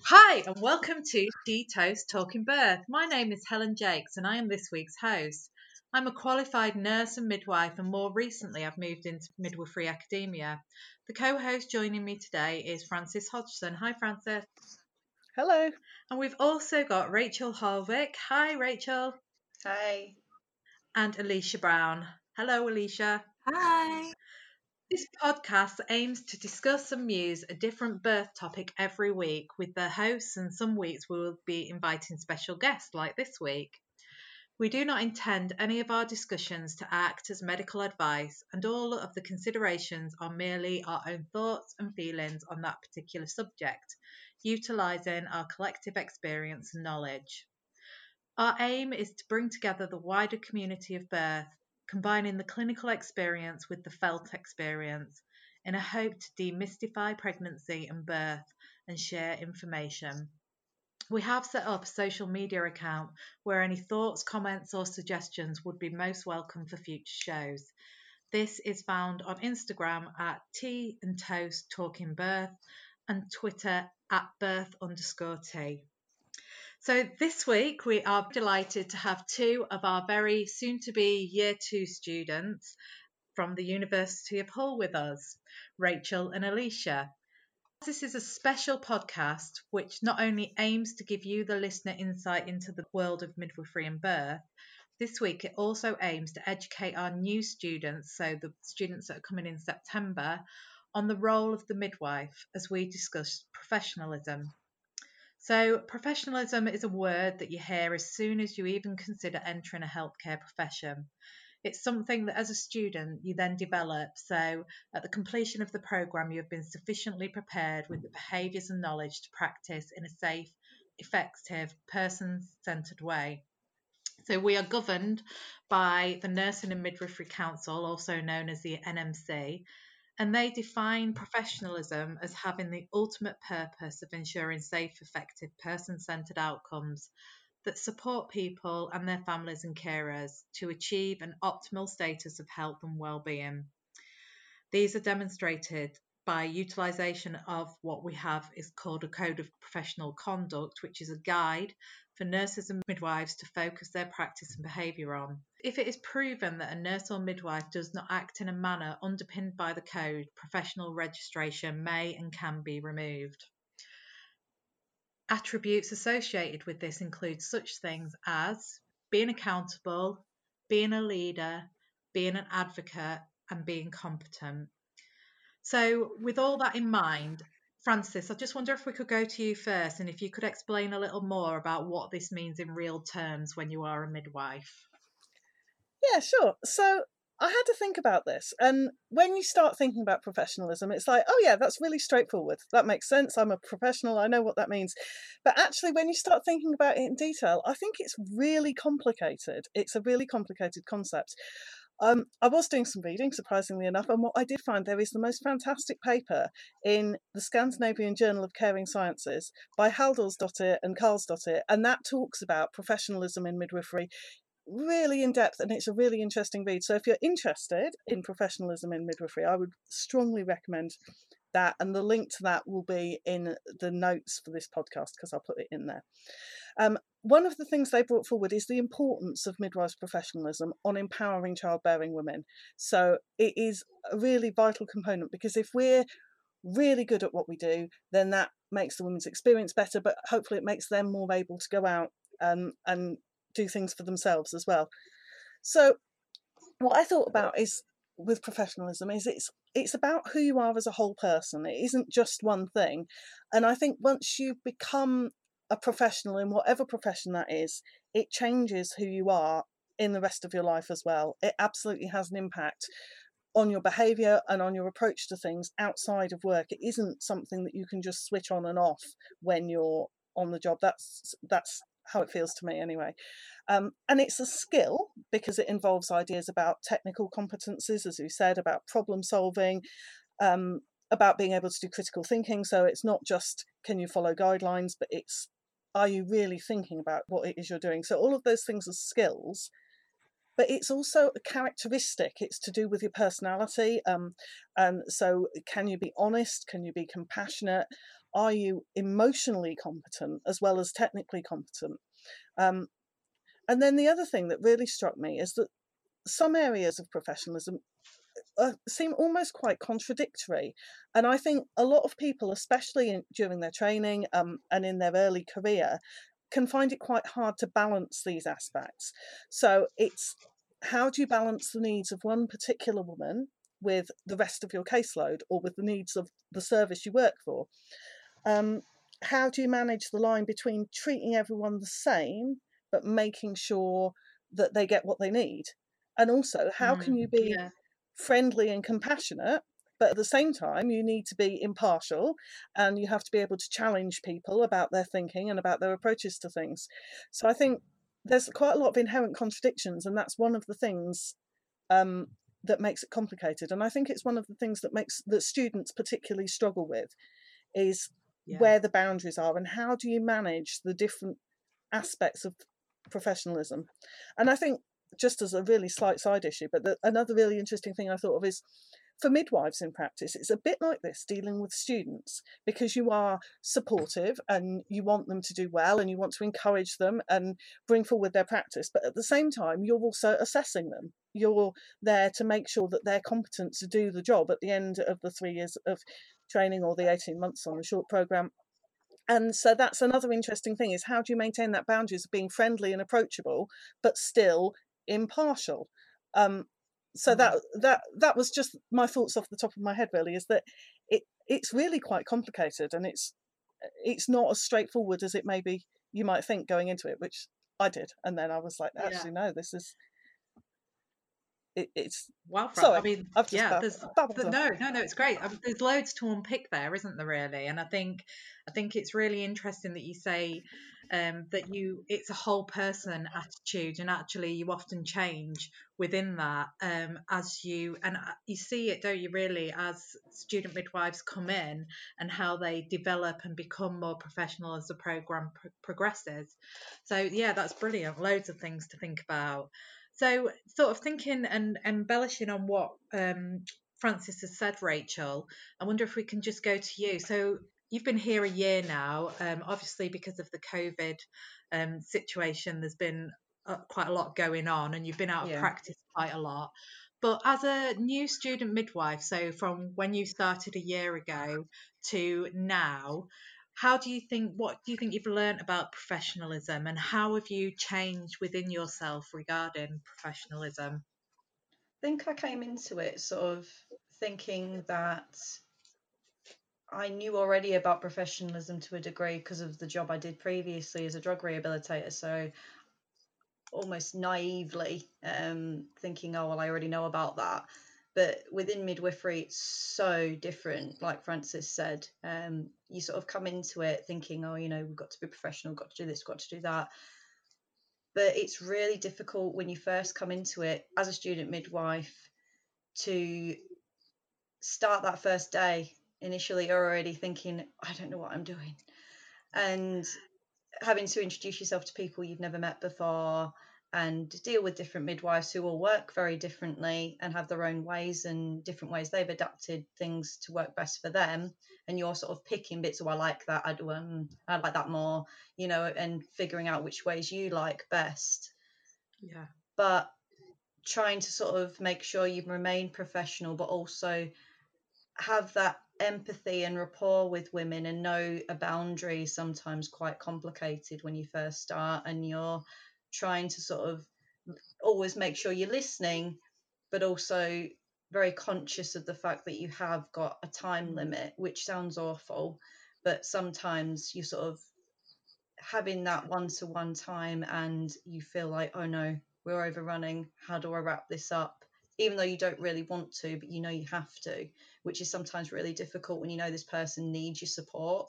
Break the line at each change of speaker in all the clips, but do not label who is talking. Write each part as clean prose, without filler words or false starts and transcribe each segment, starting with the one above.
Hi, and welcome to She Toast Talking Birth. My name is Helen Jakes, and I am this week's host. I'm a qualified nurse and midwife, and more recently, I've moved into midwifery academia. The co host joining me today is Frances Hodgson. Hi, Frances.
Hello.
And we've also got Rachel Harvick. Hi, Rachel.
Hi.
And Alicia Brown. Hello, Alicia.
Hi.
This podcast aims to discuss and muse a different birth topic every week with the hosts, and some weeks we will be inviting special guests like this week. We do not intend any of our discussions to act as medical advice, and all of the considerations are merely our own thoughts and feelings on that particular subject, utilising our collective experience and knowledge. Our aim is to bring together the wider community of birth, combining the clinical experience with the felt experience, in a hope to demystify pregnancy and birth and share information. We have set up a social media account where any thoughts, comments, or suggestions would be most welcome for future shows. This is found on Instagram at Tea and Toast Talking Birth and Twitter at birth_tea. So this week we are delighted to have two of our very soon to be year 2 students from the University of Hull with us, Rachel and Alicia. This is a special podcast which not only aims to give you, the listener, insight into the world of midwifery and birth. This week it also aims to educate our new students, so the students that are coming in September, on the role of the midwife as we discuss professionalism. So professionalism is a word that you hear as soon as you even consider entering a healthcare profession. It's something that as a student you then develop, so at the completion of the programme you have been sufficiently prepared with the behaviours and knowledge to practice in a safe, effective, person-centred way. So we are governed by the Nursing and Midwifery Council, also known as the NMC, and they define professionalism as having the ultimate purpose of ensuring safe, effective, person-centred outcomes that support people and their families and carers to achieve an optimal status of health and well-being. These are demonstrated by utilisation of what we have is called a Code of Professional Conduct, which is a guide for nurses and midwives to focus their practice and behaviour on. If it is proven that a nurse or midwife does not act in a manner underpinned by the code, professional registration may and can be removed. Attributes associated with this include such things as being accountable, being a leader, being an advocate, and being competent. So, with all that in mind, Frances, I just wonder if we could go to you first and if you could explain a little more about what this means in real terms when you are a midwife.
Yeah, sure. So I had to think about this. And when you start thinking about professionalism, it's like, oh, yeah, that's really straightforward. That makes sense. I'm a professional. I know what that means. But actually, when you start thinking about it in detail, I think it's really complicated. It's a really complicated concept. I was doing some reading, surprisingly enough, and what I did find, there is the most fantastic paper in the Scandinavian Journal of Caring Sciences by Halldórsdóttir and Karlsdóttir, and that talks about professionalism in midwifery really in depth, and it's a really interesting read. So if you're interested in professionalism in midwifery, I would strongly recommend that, and the link to that will be in the notes for this podcast because I'll put it in there. One of the things they brought forward is the importance of midwives' professionalism on empowering childbearing women. So it is a really vital component, because if we're really good at what we do, then that makes the women's experience better, but hopefully it makes them more able to go out and do things for themselves as well. So what I thought about is, with professionalism, is it's about who you are as a whole person. It isn't just one thing. And I think once you become a professional in whatever profession that is, it changes who you are in the rest of your life as well. It absolutely has an impact on your behaviour and on your approach to things outside of work. It isn't something that you can just switch on and off when you're on the job. That's how it feels to me anyway. And it's a skill because it involves ideas about technical competencies, as you said, about problem solving, about being able to do critical thinking. So it's not just can you follow guidelines, but it's, are you really thinking about what it is you're doing? So all of those things are skills, but it's also a characteristic. It's to do with your personality. And so can you be honest? Can you be compassionate? are you emotionally competent as well as technically competent? Um, and then the other thing that really struck me is that some areas of professionalism seem almost quite contradictory. And I think a lot of people, especially during their training and in their early career, can find it quite hard to balance these aspects. So it's, how do you balance the needs of one particular woman with the rest of your caseload, or with the needs of the service you work for? How do you manage the line between treating everyone the same but making sure that they get what they need? And also, how can you be
Yeah.
friendly and compassionate, but at the same time you need to be impartial, and you have to be able to challenge people about their thinking and about their approaches to things? So I think there's quite a lot of inherent contradictions, and that's one of the things um, that makes it complicated. And I think it's one of the things that students particularly struggle with, is
Yeah.
where the boundaries are and how do you manage the different aspects of professionalism. And I think, just as a really slight side issue, but another really interesting thing I thought of is, for midwives in practice, it's a bit like this dealing with students, because you are supportive and you want them to do well and you want to encourage them and bring forward their practice, but at the same time you're also assessing them. You're there to make sure that they're competent to do the job at the end of the 3 years of training, or the 18 months on the short program. And so that's another interesting thing, is how do you maintain that boundaries of being friendly and approachable but still impartial? So that was just my thoughts off the top of my head, really, is that it's really quite complicated, and it's not as straightforward as it maybe you might think going into it, which I did. And then I was like,
Yeah.
actually no, this is it's
Well, I
sorry,
mean,
I've just
yeah,
babbled on.
no, it's great. There's loads to unpick there, isn't there, really? And I think it's really interesting that you say that it's a whole person attitude, and actually you often change within that as you see it, don't you, really, as student midwives come in and how they develop and become more professional as the program progresses. So yeah, that's brilliant. Loads of things to think about. So, sort of thinking and embellishing on what Francis has said, Rachel, I wonder if we can just go to you. So, you've been here a year now. Obviously, because of the COVID situation, there's been quite a lot going on, and you've been out of
Yeah.
practice quite a lot. But as a new student midwife, so from when you started a year ago to now, what do you think you've learned about professionalism, and how have you changed within yourself regarding professionalism?
Think I came into it sort of thinking that I knew already about professionalism to a degree because of the job I did previously as a drug rehabilitator. So almost naively thinking, oh, well, I already know about that. But within midwifery, it's so different. Like Francis said, you sort of come into it thinking, oh, we've got to be professional, got to do this, got to do that. But it's really difficult when you first come into it as a student midwife to start that first day. Initially, you're already thinking, I don't know what I'm doing. And having to introduce yourself to people you've never met before and deal with different midwives who all work very differently and have their own ways and different ways they've adapted things to work best for them. And you're sort of picking bits, oh, I like that, I like that more, and figuring out which ways you like best.
Yeah.
But trying to sort of make sure you remain professional, but also have that empathy and rapport with women and know a boundary is sometimes quite complicated when you first start, and you're trying to sort of always make sure you're listening, but also very conscious of the fact that you have got a time limit, which sounds awful, but sometimes you sort of having that one-to-one time and you feel like, oh no, we're overrunning, how do I wrap this up, even though you don't really want to, but you have to, which is sometimes really difficult when this person needs your support.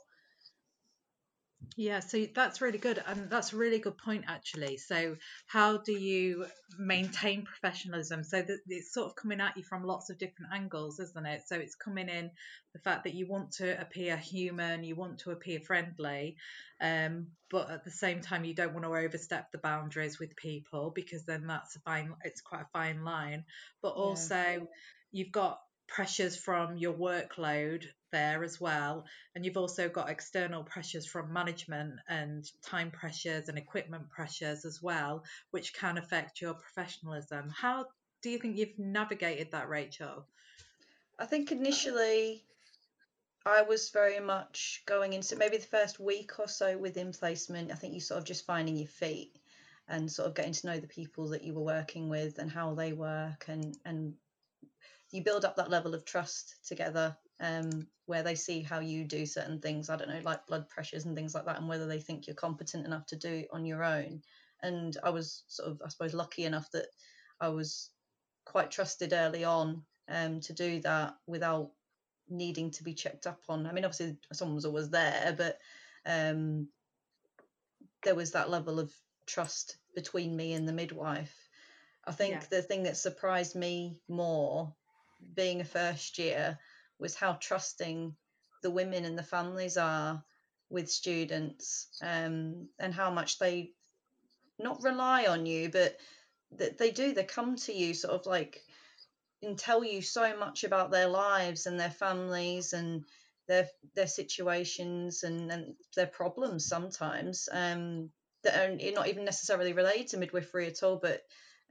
Yeah, so that's really good, and that's a really good point, actually. So, how do you maintain professionalism? So that it's sort of coming at you from lots of different angles, isn't it? So it's coming in the fact that you want to appear human, you want to appear friendly, but at the same time you don't want to overstep the boundaries with people, because then it's quite a fine line. But
Yeah.
also you've got pressures from your workload there as well, and you've also got external pressures from management and time pressures and equipment pressures as well, which can affect your professionalism. How do you think you've navigated that, Rachel?
I think initially I was very much going into maybe the first week or so within placement. I think you sort of just finding your feet and sort of getting to know the people that you were working with and how they work, and you build up that level of trust together, where they see how you do certain things, I don't know, like blood pressures and things like that, and whether they think you're competent enough to do it on your own. And I was sort of, I suppose, lucky enough that I was quite trusted early on, to do that without needing to be checked up on. I mean, obviously someone was always there, but there was that level of trust between me and the midwife. I think the thing that surprised me more being a first year was how trusting the women and the families are with students, and how much they not rely on you, but that they come to you sort of like and tell you so much about their lives and their families and their situations and their problems sometimes, that are not even necessarily related to midwifery at all, but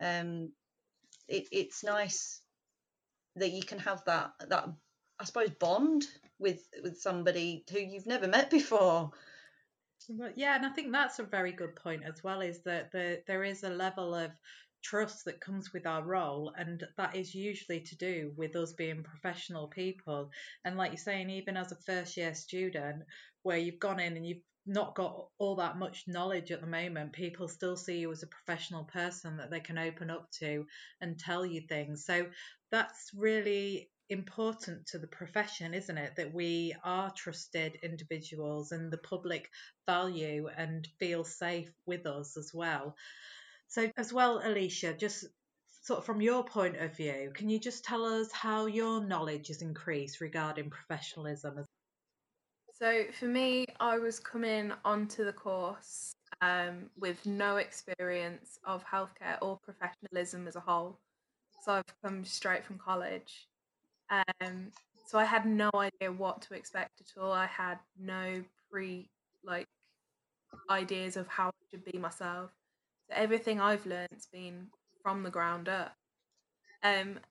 it's nice that you can have that I suppose bond with somebody who you've never met before.
Yeah, and I think that's a very good point as well, is that there is a level of trust that comes with our role, and that is usually to do with us being professional people. And like you're saying, even as a first year student, where you've gone in and you've not got all that much knowledge at the moment, people still see you as a professional person that they can open up to and tell you things. So that's really important to the profession, isn't it, that we are trusted individuals and the public value and feel safe with us as well. So as well, Alicia, just sort of from your point of view, can you just tell us how your knowledge has increased regarding professionalism?
So for me, I was coming onto the course with no experience of healthcare or professionalism as a whole. So I've come straight from college. So I had no idea what to expect at all. I had no like ideas of how I should be myself. So everything I've learnt's been from the ground up. And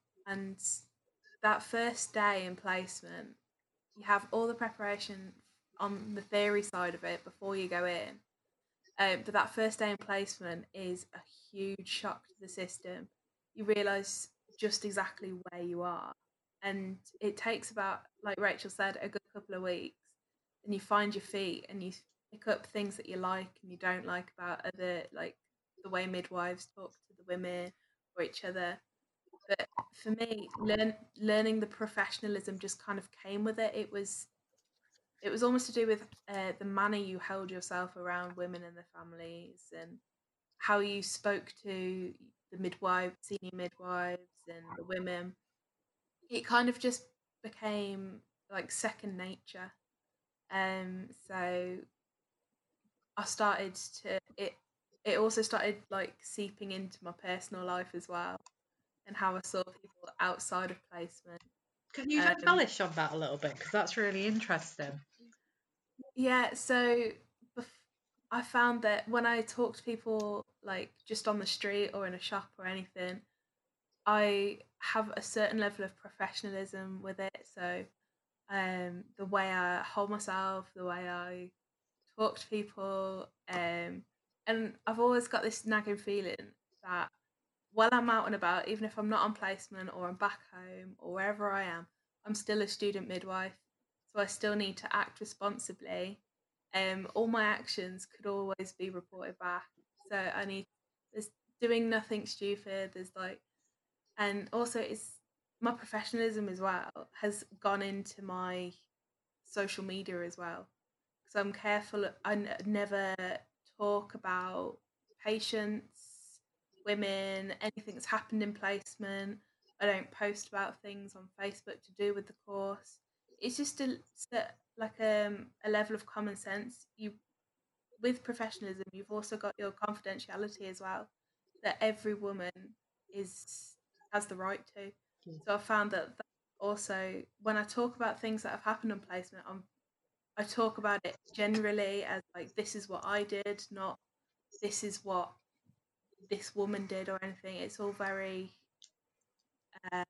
that first day in placement, you have all the preparation on the theory side of it before you go in. But that first day in placement is a huge shock to the system. You realise just exactly where you are. And it takes about, like Rachel said, a good couple of weeks. And you find your feet and you pick up things that you like and you don't like about other, like the way midwives talk to the women or each other. But for me, learning the professionalism just kind of came with it. It was almost to do with the manner you held yourself around women and their families, and how you spoke to the senior midwives, and the women. It kind of just became like second nature. So I started to it. It also started like seeping into my personal life as well, and how I saw people outside of placement.
Can you embellish on that a little bit, because that's really interesting?
Yeah, so I found that when I talk to people like just on the street or in a shop or anything, I have a certain level of professionalism with it. So the way I hold myself, the way I talk to people, and I've always got this nagging feeling that while I'm out and about, even if I'm not on placement or I'm back home or wherever I am, I'm still a student midwife. So I still need to act responsibly. All my actions could always be reported back. So there's doing nothing stupid. There's like, and also it's my professionalism as well has gone into my social media as well. So I'm careful. Never talk about patients, women, anything that's happened in placement. I don't post about things on Facebook to do with the course. It's just a level of common sense. You with professionalism, you've also got your confidentiality as well, that every woman has the right to. So I found that also when I talk about things that have happened on placement, I talk about it generally as like, this is what I did, not this is what this woman did or anything. It's all very uh,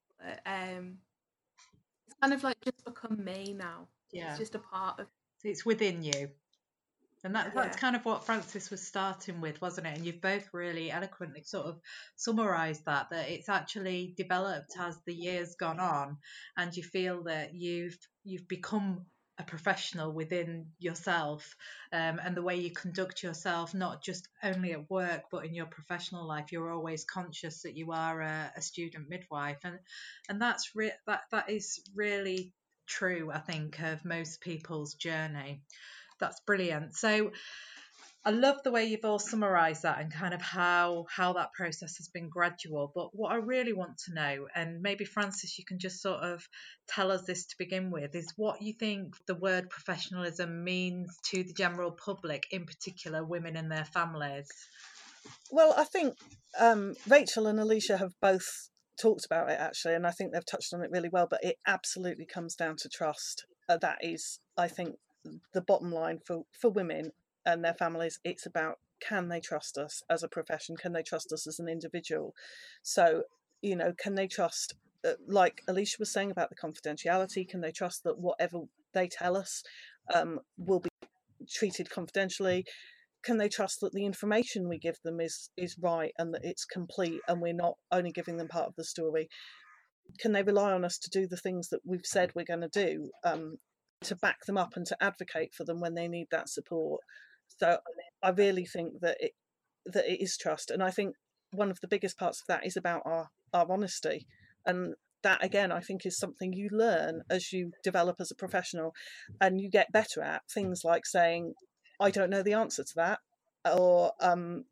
it's kind of like just become me now.
Yeah.
It's just a part of
It's within you. And that's
Yeah.
kind of what Frances was starting with, wasn't it? And you've both really eloquently sort of summarised that it's actually developed as the years gone on, and you feel that you've become a professional within yourself, and the way you conduct yourself, not just only at work but in your professional life. You're always conscious that you are a student midwife, and that is really true, I think, of most people's journey. That's brilliant. So I love the way you've all summarised that and kind of how that process has been gradual. But what I really want to know, and maybe Frances, you can just sort of tell us this to begin with, is what you think the word professionalism means to the general public, in particular women and their families.
Well, I think Rachel and Alicia have both talked about it actually, and I think they've touched on it really well. But it absolutely comes down to trust. That is, I think, the bottom line for women and their families. It's about, can they trust us as a profession? Can they trust us as an individual? So, can they trust, like Alicia was saying about the confidentiality, can they trust that whatever they tell us will be treated confidentially? Can they trust that the information we give them is right and that it's complete and we're not only giving them part of the story? Can they rely on us to do the things that we've said we're going to do, to back them up and to advocate for them when they need that support? So I really think that it is trust, and I think one of the biggest parts of that is about our honesty, and that again I think is something you learn as you develop as a professional, and you get better at things like saying, I don't know the answer to that, or I'm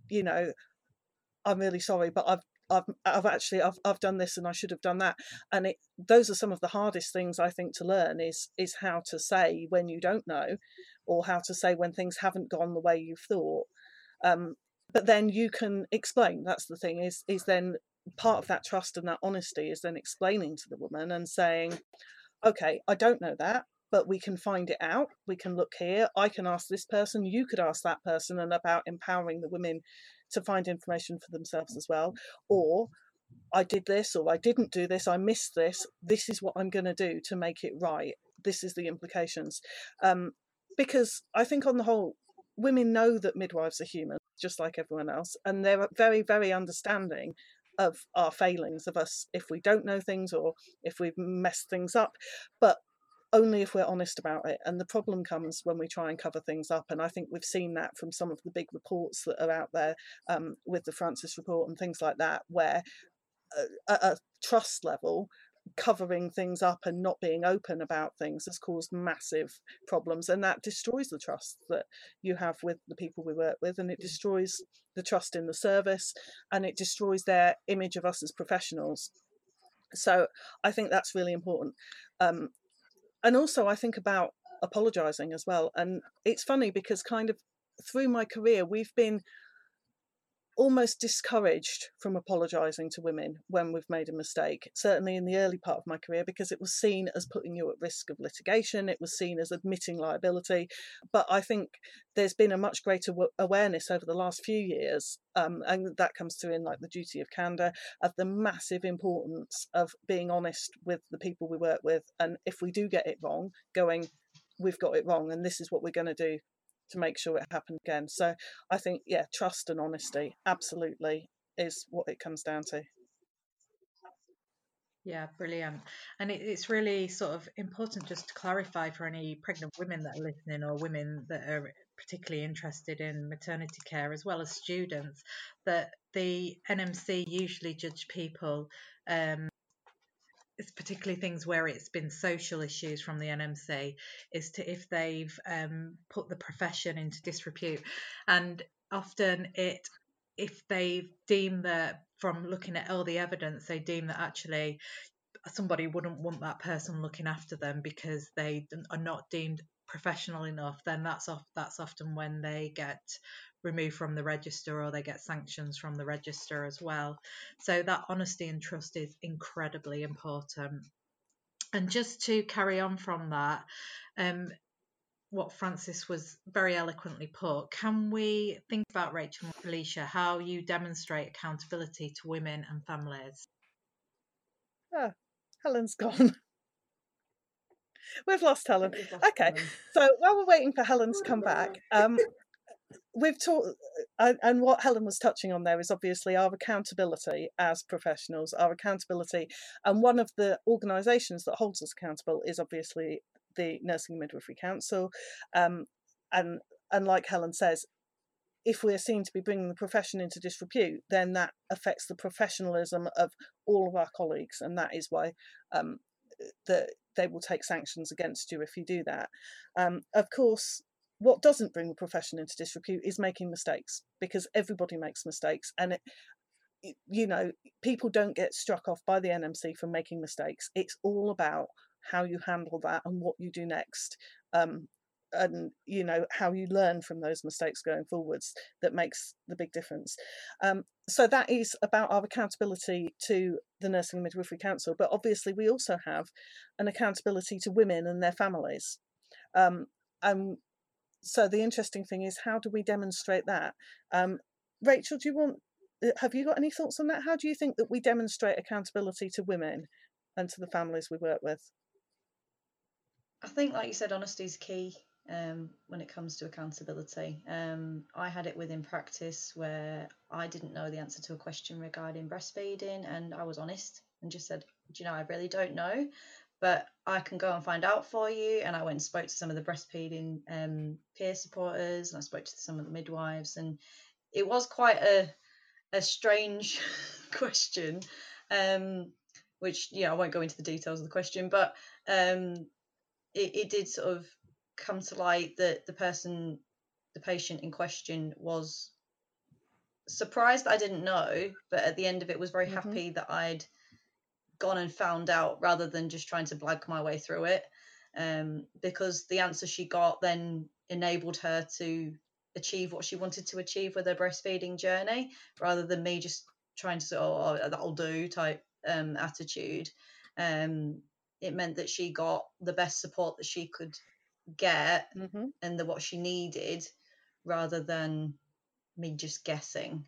really sorry, but I've done this and I should have done that. And those are some of the hardest things I think to learn, is how to say when you don't know, or how to say when things haven't gone the way you've thought. But then you can explain. That's the thing, is then part of that trust and that honesty is then explaining to the woman and saying, okay, I don't know that, but we can find it out. We can look here. I can ask this person. You could ask that person, and about empowering the women to find information for themselves as well. Or I did this, or I didn't do this. I missed this. This is what I'm going to do to make it right. This is the implications. Because I think on the whole, women know that midwives are human, just like everyone else, and they're very, very understanding of our failings, of us if we don't know things or if we've messed things up, but only if we're honest about it. And the problem comes when we try and cover things up, and I think we've seen that from some of the big reports that are out there, with the Frances report and things like that, where at a trust level, covering things up and not being open about things has caused massive problems, and that destroys the trust that you have with the people we work with, and it destroys the trust in the service, and it destroys their image of us as professionals. So I think that's really important. And also I think about apologizing as well, and it's funny because kind of through my career we've been almost discouraged from apologizing to women when we've made a mistake, certainly in the early part of my career, because it was seen as putting you at risk of litigation. It was seen as admitting liability. But I think there's been a much greater awareness over the last few years, and that comes through in like the duty of candor, of the massive importance of being honest with the people we work with, and if we do get it wrong, going, we've got it wrong and this is what we're going to do to make sure it happens again. So I think, yeah, trust and honesty absolutely is what it comes down to.
Yeah, brilliant. And it's really sort of important just to clarify for any pregnant women that are listening, or women that are particularly interested in maternity care, as well as students, that the NMC usually judge people, it's particularly things where it's been social issues from the NMC, is to if they've put the profession into disrepute. And often if they deem that, from looking at all the evidence, they deem that actually somebody wouldn't want that person looking after them because they are not deemed professional enough, then that's often when they get removed from the register, or they get sanctions from the register as well. So that honesty and trust is incredibly important. And just to carry on from that, what Frances was very eloquently put, can we think about, Rachel and Alicia, how you demonstrate accountability to women and families?
Helen's gone. We've lost Helen.
We've lost
Okay,
Helen.
so while we're waiting for Helen to come back, we've talked, and what Helen was touching on there is obviously our accountability as professionals, our accountability, and one of the organisations that holds us accountable is obviously the Nursing and Midwifery Council, and like Helen says, if we're seen to be bringing the profession into disrepute, then that affects the professionalism of all of our colleagues, and that is why they will take sanctions against you if you do that. Of course, what doesn't bring the profession into disrepute is making mistakes, because everybody makes mistakes, and people don't get struck off by the NMC for making mistakes. It's all about how you handle that and what you do next. And how you learn from those mistakes going forwards that makes the big difference. So that is about our accountability to the Nursing and Midwifery Council, but obviously we also have an accountability to women and their families. And so the interesting thing is, how do we demonstrate that? Rachel, have you got any thoughts on that? How do you think that we demonstrate accountability to women and to the families we work with?
I think, like you said, honesty is key. When it comes to accountability. I had it within practice where I didn't know the answer to a question regarding breastfeeding, and I was honest and just said, I really don't know, but I can go and find out for you. And I went and spoke to some of the breastfeeding peer supporters, and I spoke to some of the midwives, and it was quite a strange question, which I won't go into the details of the question, but it did sort of come to light that the patient in question was surprised that I didn't know, but at the end of it was very happy that I'd gone and found out rather than just trying to blag my way through it, because the answer she got then enabled her to achieve what she wanted to achieve with her breastfeeding journey, rather than me just trying to say, oh, that'll do type attitude. It meant that she got the best support that she could get and what she needed, rather than me just guessing.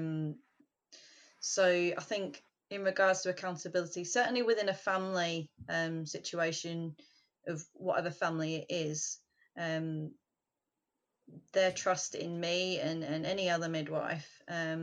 So I think in regards to accountability, certainly within a family situation of whatever family it is, their trust in me and any other midwife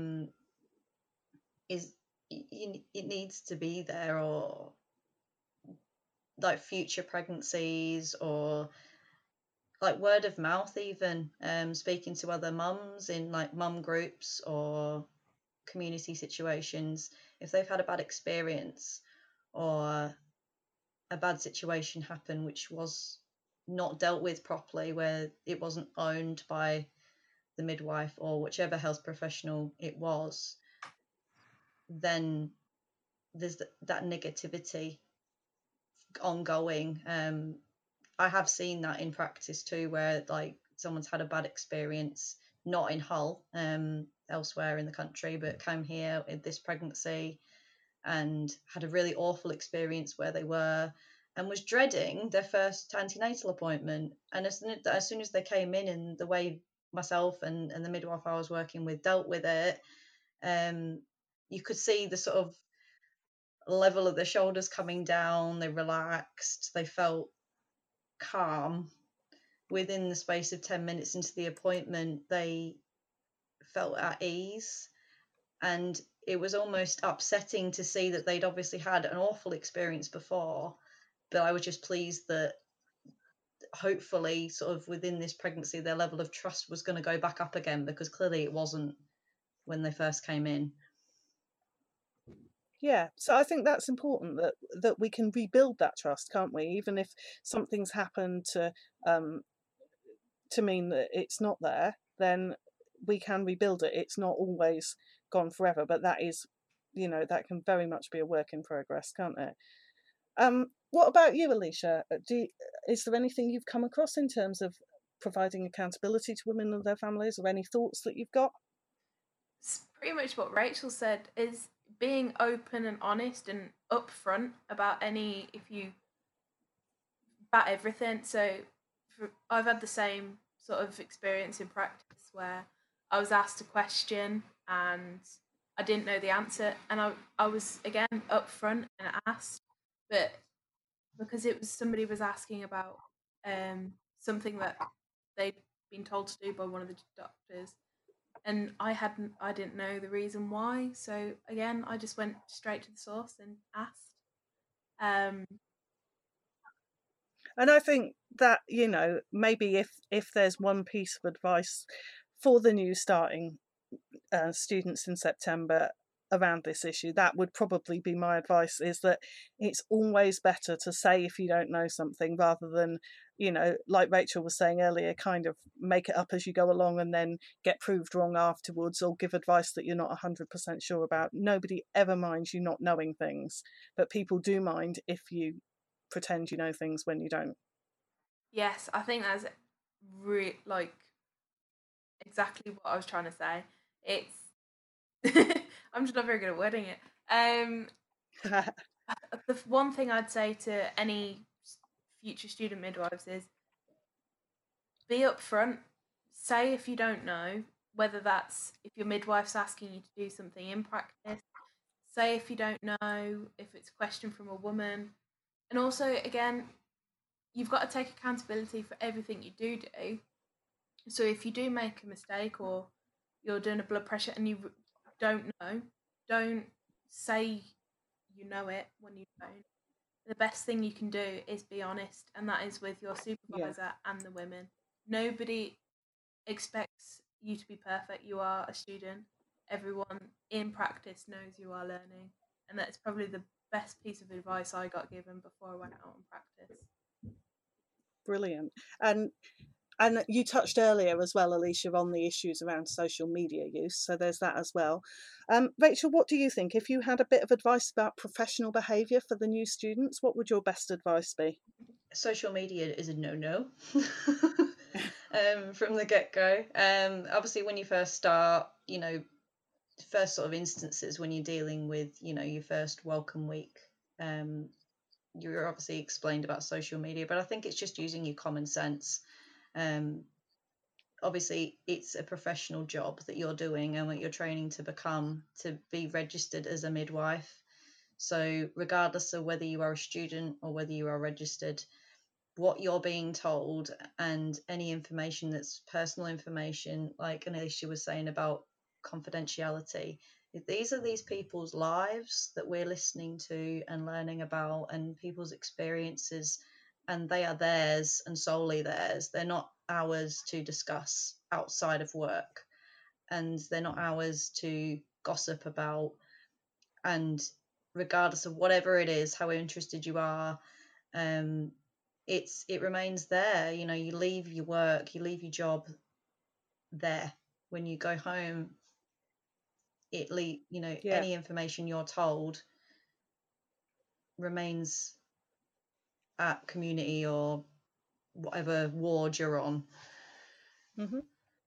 is it needs to be there, or like future pregnancies, or like word of mouth, even speaking to other mums in like mum groups or community situations. If they've had a bad experience or a bad situation happen which was not dealt with properly, where it wasn't owned by the midwife or whichever health professional it was, then there's that negativity ongoing. I have seen that in practice too, where like someone's had a bad experience, not in Hull, elsewhere in the country, but came here with this pregnancy and had a really awful experience where they were and was dreading their first antenatal appointment. And as soon as they came in, and the way myself and the midwife I was working with dealt with it, you could see the sort of level of their shoulders coming down. They relaxed, they felt calm. Within the space of 10 minutes into the appointment, they felt at ease, and it was almost upsetting to see that they'd obviously had an awful experience before, but I was just pleased that hopefully sort of within this pregnancy their level of trust was going to go back up again, because clearly it wasn't when they first came in.
Yeah, so I think that's important, that we can rebuild that trust, can't we? Even if something's happened to mean that it's not there, then we can rebuild it. It's not always gone forever, but that is, that can very much be a work in progress, can't it? What about you, Alicia? Is there anything you've come across in terms of providing accountability to women and their families, or any thoughts that you've got?
It's pretty much what Rachel said, is being open and honest and upfront about if you about everything. So I've had the same sort of experience in practice where I was asked a question and I didn't know the answer, and I was again upfront and asked, but because it was somebody was asking about something that they'd been told to do by one of the doctors, and I didn't know the reason why. So again, I just went straight to the source and asked. Um,
And I think that, you know, maybe if there's one piece of advice for the new starting students in September around this issue, that would probably be my advice, is that it's always better to say if you don't know something rather than, you know, like Rachel was saying earlier, kind of make it up as you go along and then get proved wrong afterwards, or give advice that you're not 100% sure about. Nobody ever minds you not knowing things, but people do mind if you pretend you know things when you don't.
yes, I think that's like exactly what I was trying to say. It's I'm just not very good at wording it. The one thing I'd say to any future student midwives is be upfront. Say if you don't know, whether that's if your midwife's asking you to do something in practice. Say if you don't know, if it's a question from a woman. And also, again, you've got to take accountability for everything you do. So if you do make a mistake or you're doing a blood pressure and you don't know, don't say you know it when you don't. The best thing you can do is be honest, and that is with your supervisor and the women. Nobody expects you to be perfect. You are a student. Everyone in practice knows you are learning, and that's probably the best piece of advice I got given before I went out on practice.
Brilliant. And you touched earlier as well, Alicia, on the issues around social media use. So there's that as well. Rachel, what do you think? If you had a bit of advice about professional behaviour for the new students, what would your best advice be?
Social media is a no-no from the get-go. Obviously, when you first start, you know, first sort of instances when you're dealing with, you know, your first welcome week, you're obviously explained about social media, but I think it's just using your common sense. Obviously it's a professional job that you're doing and what you're training to become, to be registered as a midwife. So regardless of whether you are a student or whether you are registered, what you're being told and any information that's personal information, like Alicia was saying about confidentiality, these are these people's lives that we're listening to and learning about, and people's experiences, and they are theirs and solely theirs. They're not ours to discuss outside of work, and they're not ours to gossip about. And regardless of whatever it is, how interested you are, it remains there. You know, you leave your work, you leave your job there. When you go home, any information you're told remains at community or whatever ward you're on.
Mm-hmm.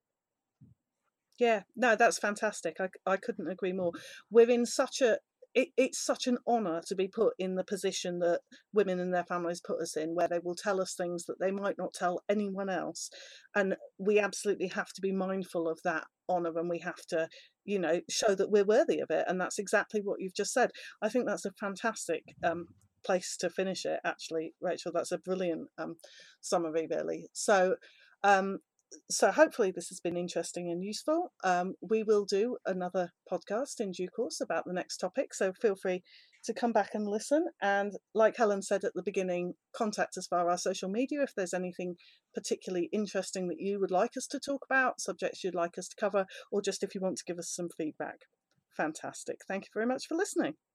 Yeah, no, that's fantastic. I couldn't agree more. We're in such it's such an honour to be put in the position that women and their families put us in, where they will tell us things that they might not tell anyone else. And we absolutely have to be mindful of that honour, and we have to, you know, show that we're worthy of it. And that's exactly what you've just said. I think that's a fantastic place to finish it, actually, Rachel. That's a brilliant summary, really. So hopefully this has been interesting and useful. We will do another podcast in due course about the next topic, so feel free to come back and listen. And like Helen said at the beginning, contact us via our social media if there's anything particularly interesting that you would like us to talk about, subjects you'd like us to cover, or just if you want to give us some feedback. Fantastic. Thank you very much for listening.